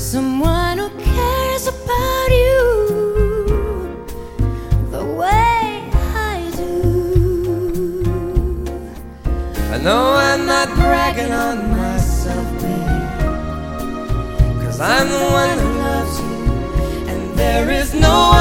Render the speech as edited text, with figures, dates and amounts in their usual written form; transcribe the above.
someone who cares about you the way I do. I know I'm not bragging on myself, babe, 'cause I'm the one who loves you, and there is no